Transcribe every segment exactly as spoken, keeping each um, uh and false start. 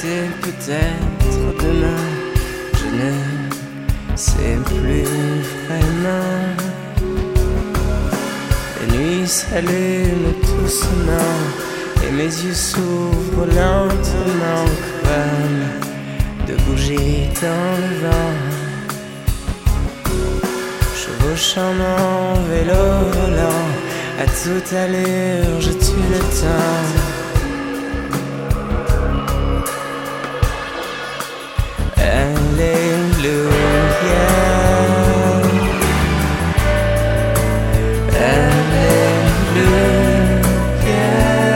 c'est peut-être demain, je ne sais plus vraiment. Les nuits s'allument doucement et mes yeux s'ouvrent lentement comme de bougies dans le vent. Chevauchant mon vélo volant, à toute allure je tue le temps. Alléluia, Alléluia,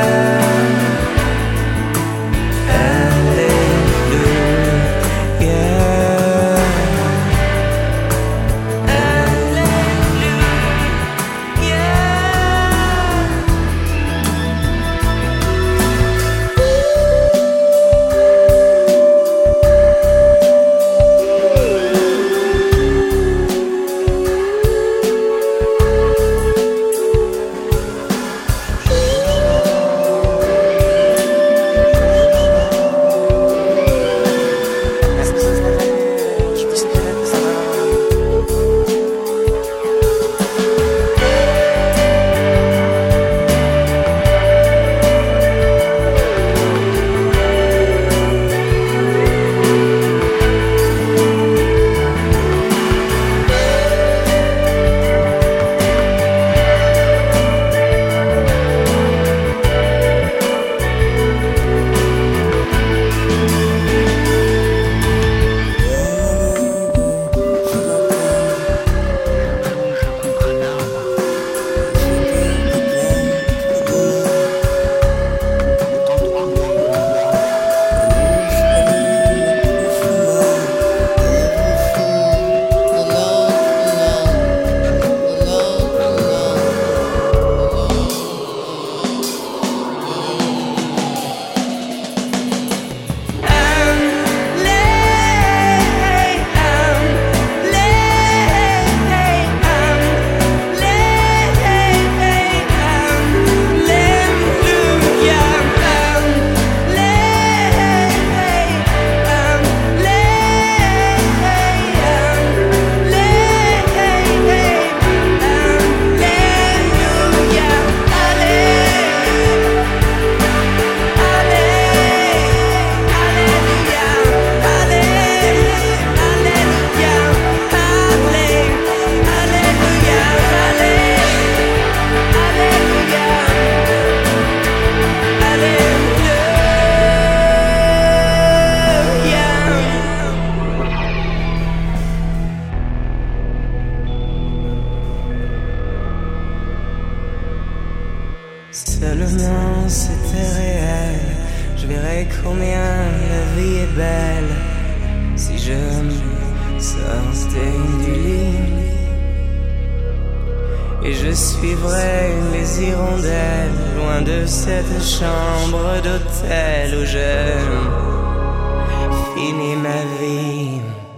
Alléluia. Seulement c'était réel, je verrais combien la vie est belle si je me sortais du lit et je suivrais les hirondelles loin de cette chambre d'hôtel où je finis ma vie.